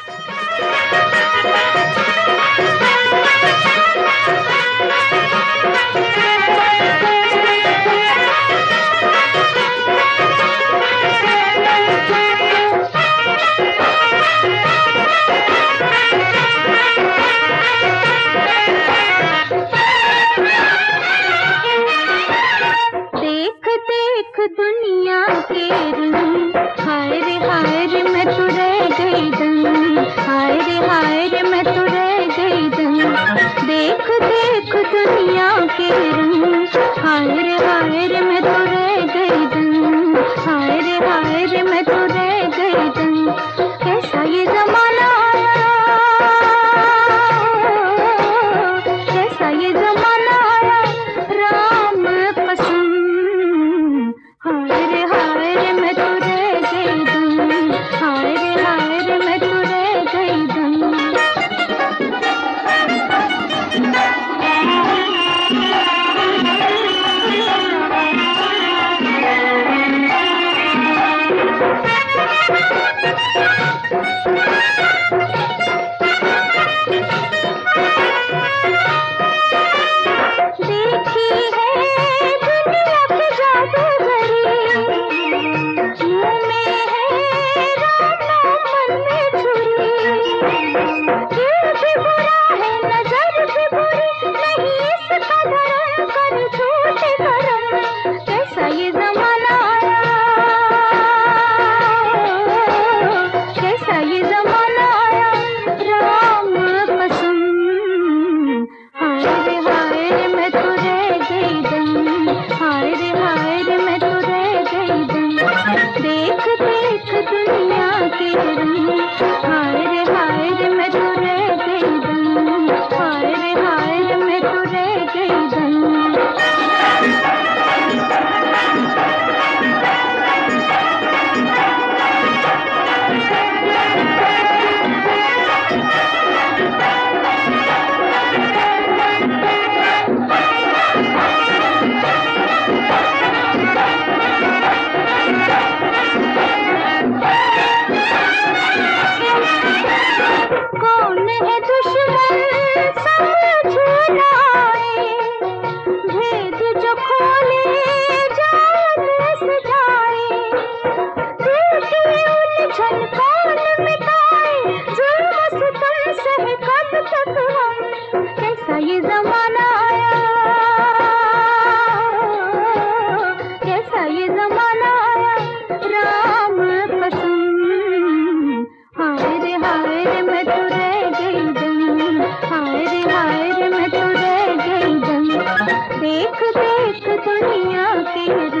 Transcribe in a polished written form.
दुनिया के रंग, हाय रे मैं तो रह गई दंग, हाय रे मैं तो रह गई दंग। देख देख दुनिया के रंग, हाय रे मैं तो रह गई दंग, हाय रे मैं तो रह गई दंग। कैसा ये जमाना आया, कैसा ये जमाना आया, राम कसम। हाय रे मैं तो रह गई दंग, हाय रे मैं तो रह गई दंग। देखी है दुनिया की जादूगरी, मुँह में है राम नाम मन में छुरी। दिल भी बुरा है नजर भी बुरी, नहीं इसका धर्म कर झूठे कर्म। कैसा ये जमाना आया, कैसा ये जमाना आया, राम कसम। हाय रे मैं तो रह गई दंग, हाय रे मैं तो रह गई दंग। देख देख दुनिया के रंग, हाय रे मैं तो रह गई दंग, हाय रे मैं तो रह गई दंग। कौन है दुश्मन समझ लाए, भेद जो खोले जान सजाए। दिल की उलझन कौन मिटाए, जुल्म सितम सहे कब तक हम। कैसा ये जमाना आया, कैसा ये जमाना आया, राम कसम। हाय रे मैं तो रह गई दंग, हाय रे मैं तो रह गई दंग। देख देख दुनिया के